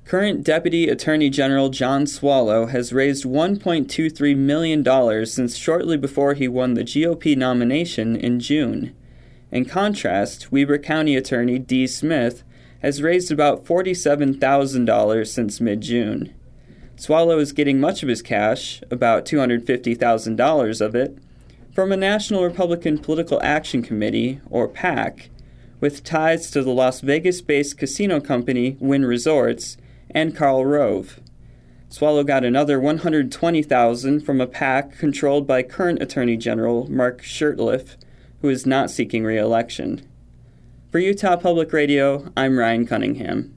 Current Deputy Attorney General John Swallow has raised $1.23 million since shortly before he won the GOP nomination in June. In contrast, Weber County Attorney Dee Smith has raised about $47,000 since mid-June. Swallow is getting much of his cash, about $250,000 of it, from a National Republican Political Action Committee, or PAC, with ties to the Las Vegas-based casino company Wynn Resorts and Karl Rove. Swallow got another $120,000 from a PAC controlled by current Attorney General Mark Shurtleff, who is not seeking re-election. For Utah Public Radio, I'm Ryan Cunningham.